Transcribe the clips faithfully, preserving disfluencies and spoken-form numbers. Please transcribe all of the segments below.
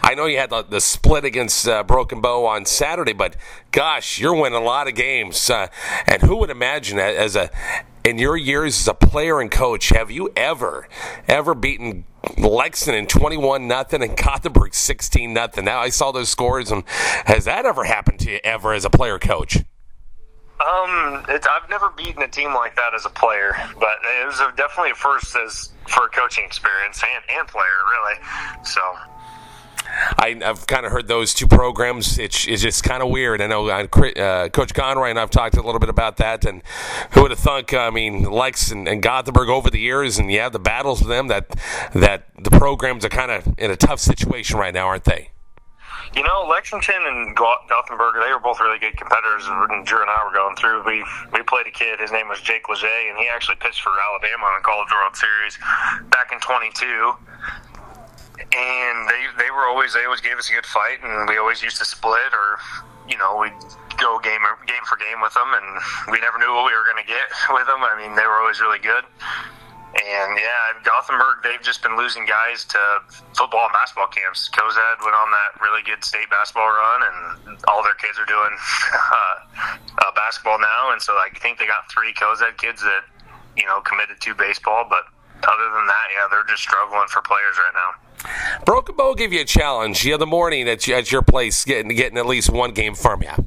I know you had the, the split against uh, Broken Bow on Saturday, but gosh, you're winning a lot of games. Uh, and who would imagine that as a in your years as a player and coach, have you ever, ever beaten Lexington twenty-one nothing and Gothenburg sixteen nothing? Now I saw those scores, and has that ever happened to you ever as a player coach? Um, it's, I've never beaten a team like that as a player, but it was a, definitely a first as for a coaching experience and, and player, really. So. I, I've kind of heard those two programs. It's, it's just kind of weird. I know uh, Coach Conroy and I've talked a little bit about that, and who would have thunk, I mean, Lex and, and Gothenburg over the years, and you have the battles with them, that, that the programs are kind of in a tough situation right now, aren't they? You know, Lexington and Gothenburg, they were both really good competitors, and Drew and I were going through. We we played a kid, his name was Jake Leger, and he actually pitched for Alabama in the College World Series back in twenty-two. And they they were always, they always gave us a good fight, and we always used to split, or, you know, we'd go game, game for game with them, and we never knew what we were going to get with them. I mean, they were always really good. And, yeah, Gothenburg, they've just been losing guys to football and basketball camps. Cozad went on that really good state basketball run, and all their kids are doing uh, uh, basketball now. And so I think they got three Cozad kids that, you know, committed to baseball. But other than that, yeah, they're just struggling for players right now. Broken Bow gave you a challenge the other morning at, at your place, getting, getting at least one game from you.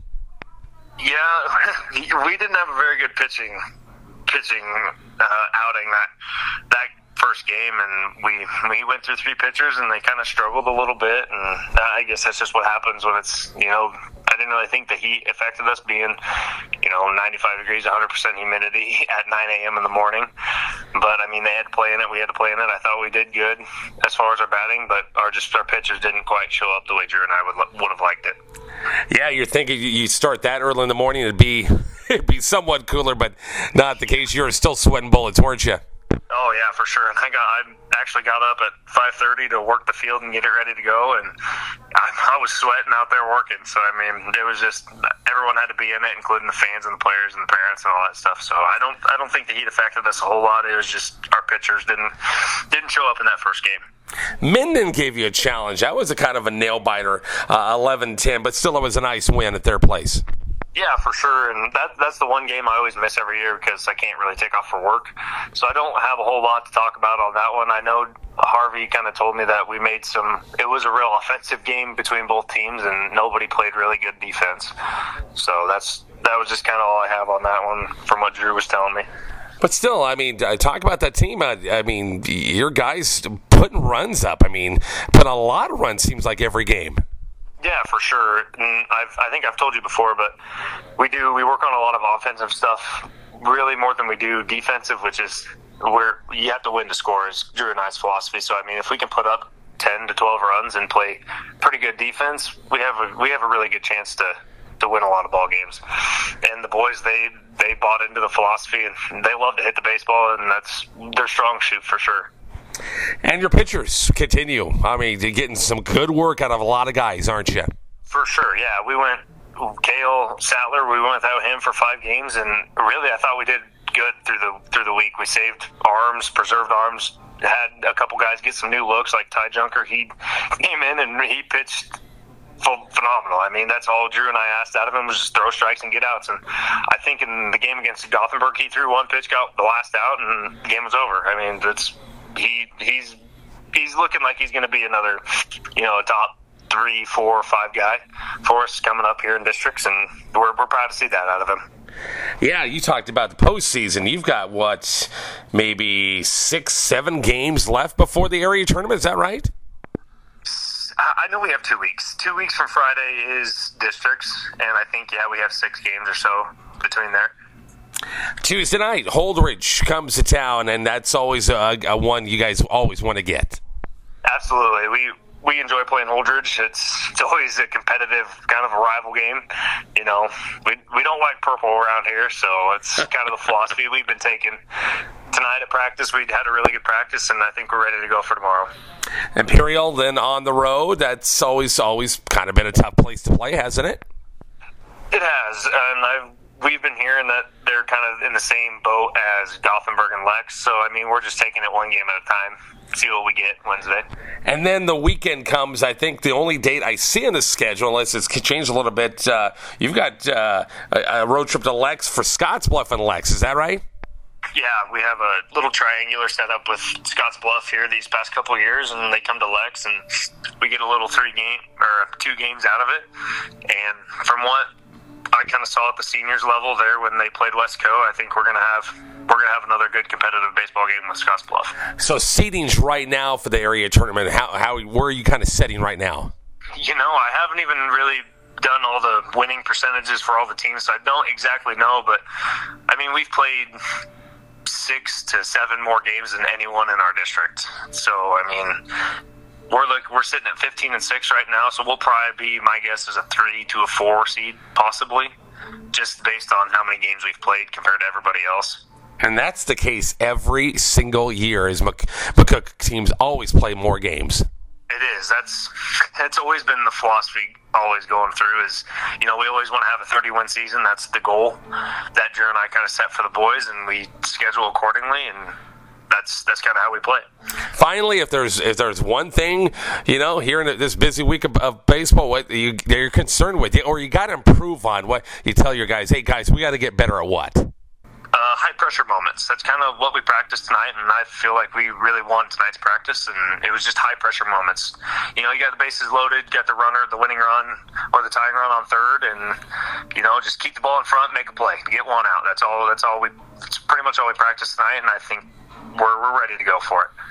Yeah, we didn't have a very good pitching pitching uh, outing that that first game, and we we went through three pitchers, and they kind of struggled a little bit, and I guess that's just what happens when it's, you know, I didn't really think the heat affected us, being, you know, ninety-five degrees, one hundred percent humidity at nine a.m. in the morning. But I mean, they had to play in it, we had to play in it. I thought we did good as far as our batting, but our just our pitchers didn't quite show up the way Drew and I would would have liked it. Yeah, you're thinking you start that early in the morning, it'd be it'd be somewhat cooler, but not the case. You were still sweating bullets, weren't you? Oh yeah, for sure. And I got I actually got up at five thirty to work the field and get it ready to go, and I, I was sweating out there working. So I mean, it was just everyone had to be in it, including the fans and the players and the parents and all that stuff. So I don't I don't think the heat affected us a whole lot. It was just our pitchers didn't didn't show up in that first game. Minden gave you a challenge. That was a kind of a nail biter, uh, eleven ten, but still it was a nice win at their place. Yeah, for sure, and that that's the one game I always miss every year because I can't really take off for work. So I don't have a whole lot to talk about on that one. I know Harvey kind of told me that we made some, it was a real offensive game between both teams, and nobody played really good defense. So that's that was just kind of all I have on that one from what Drew was telling me. But still, I mean, talk about that team. I mean, your guys putting runs up. I mean, put a lot of runs, seems like, every game. Yeah, for sure. And I've, I think I've told you before, but we do we work on a lot of offensive stuff, really more than we do defensive, which is where you have to win to score, is Drew and I's philosophy. So I mean, if we can put up ten to twelve runs and play pretty good defense, we have a we have a really good chance to, to win a lot of ball games. And the boys, they they bought into the philosophy, and they love to hit the baseball, and that's their strong suit for sure. And your pitchers continue. I mean, you're getting some good work out of a lot of guys, aren't you? For sure, yeah. We went, Kale Sattler, we went without him for five games, and really I thought we did good through the through the week. We saved arms, preserved arms, had a couple guys get some new looks, like Ty Junker. He came in and he pitched phenomenal. I mean, that's all Drew and I asked out of him, was just throw strikes and get outs. And I think in the game against Gothenburg, he threw one pitch, got the last out, and the game was over. I mean, that's he he's he's looking like he's going to be another, you know, a top three, four, five guy for us coming up here in districts, and we're we're proud to see that out of him. Yeah, you talked about the postseason. You've got, what, maybe six, seven games left before the area tournament. Is that right? I know we have two weeks. Two weeks from Friday is districts, and I think, yeah, we have six games or so between there. Tuesday night, Holdridge comes to town, and that's always a, a one you guys always want to get. Absolutely. We we enjoy playing Holdridge. It's, it's always a competitive, kind of a rival game. You know, we we don't like purple around here, so it's kind of the philosophy we've been taking. Tonight at practice, we had a really good practice, and I think we're ready to go for tomorrow. Imperial then on the road. That's always always kind of been a tough place to play, hasn't it? It has, and I've we've been hearing that they're kind of in the same boat as Gothenburg and Lex. So, I mean, we're just taking it one game at a time. See what we get Wednesday. And then the weekend comes. I think the only date I see in the schedule, unless it's changed a little bit, uh, you've got uh, a, a road trip to Lex for Scottsbluff and Lex. Is that right? Yeah, we have a little triangular setup with Scottsbluff here these past couple of years, and they come to Lex, and we get a little three game or two games out of it. And from what I kind of saw at the seniors level there when they played Westco, I think we're gonna have we're gonna have another good competitive baseball game with Scottsbluff. So seating's right now for the area tournament. How how where are you kind of setting right now? You know, I haven't even really done all the winning percentages for all the teams, so I don't exactly know. But I mean, we've played six to seven more games than anyone in our district. So I mean, we're like we're sitting at fifteen and six right now. So we'll probably be, my guess is a three to a four seed possibly, just based on how many games we've played compared to everybody else. And that's the case every single year. Is Mc, McCook teams always play more games? It is. That's that's always been the philosophy. Always going through is, you know, we always want to have a thirty-win season. That's the goal that Drew and I kind of set for the boys, and we schedule accordingly, and that's that's kind of how we play. Finally, if there's if there's one thing, you know, here in this busy week of, of baseball, what you, you're concerned with, or you got to improve on, what you tell your guys, hey guys, we got to get better at what? Uh, high pressure moments. That's kind of what we practiced tonight, and I feel like we really won tonight's practice, and it was just high pressure moments. You know, you got the bases loaded, got the runner, the winning run, or the tying run on third, and you know, just keep the ball in front, make a play, get one out. That's all. That's all we. That's pretty much all we practiced tonight, and I think we're we're ready to go for it.